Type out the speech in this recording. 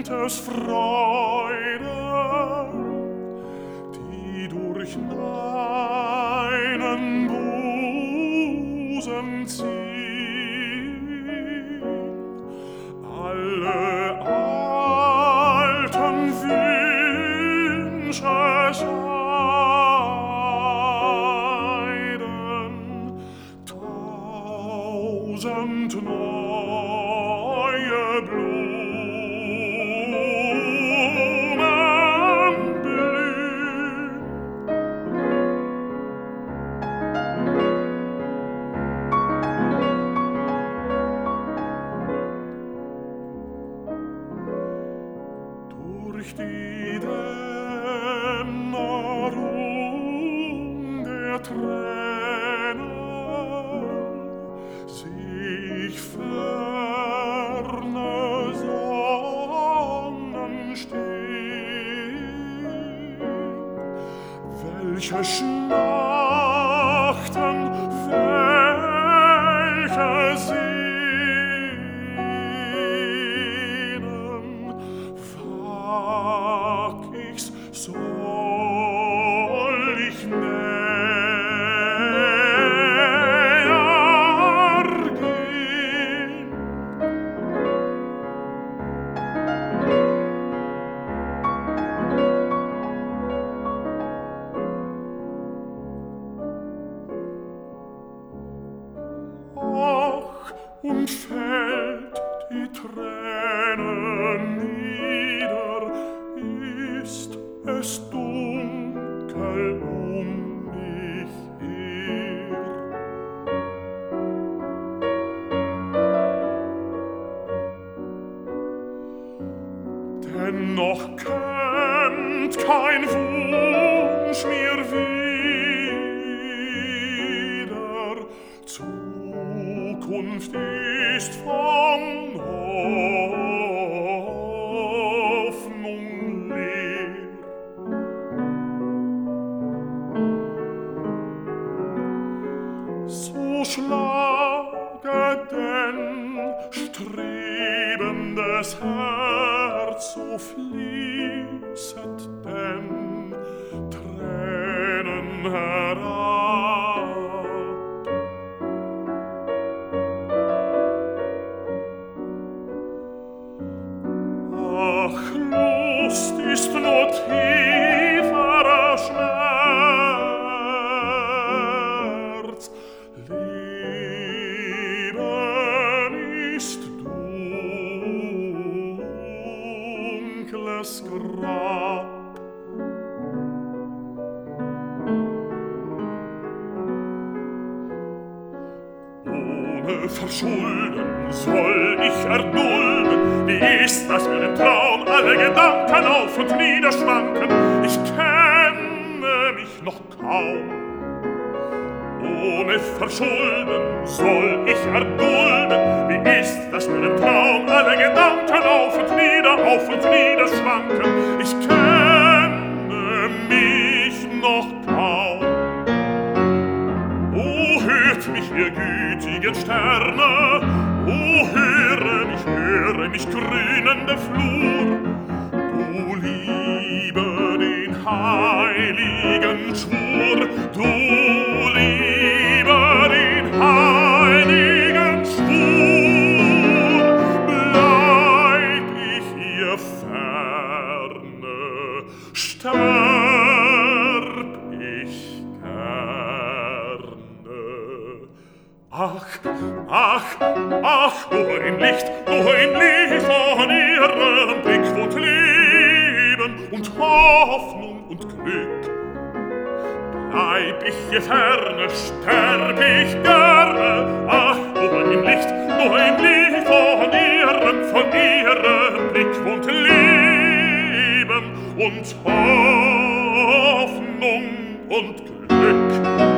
Gottes Freude, die durch meinen Busen zieht. Alle alten Wünsche scheiden, tausend neue Blumen blühen. Durch die Dämmerung der Tränen sich ferne Sonnen stehen, welche schmachten, welche sehnen, wag ich's, soll ich näher gehen. Ach, und fällt die Tränen nieder, ist es dunkel um mich her. Dennoch kennt kein Wunsch mir wieder, Zukunft ist von Hoffnung leer. So schlage denn strebendes Herz, so fließet denn Tränen herab. Ach, Lust ist nur tieferer Schmerz, Leben ist dunkles Grab. Ohne Verschulden soll ich erdulden, wie ist das für den Traum, alle Gedanken auf und nieder schwanken, ich kenne mich noch kaum. Ohne Verschulden soll ich erdulden, wie ist das für den Traum, alle Gedanken auf und nieder schwanken, ich kenne mich noch kaum. O hört mich, ihr gütigen Sterne, o höre mich, grünende Flur, du liebe den heiligen Schwur, du liebe den heiligen Schwur, bleib ich hier ferne, sterb ich gerne. Ach, nur ein Licht von ihrem Blick wohnt Leben und Hoffnung und Glück. Bleib ich hier ferne, sterb ich gerne. Ach, nur ein Licht von ihrem Blick wohnt Leben und Hoffnung und Glück.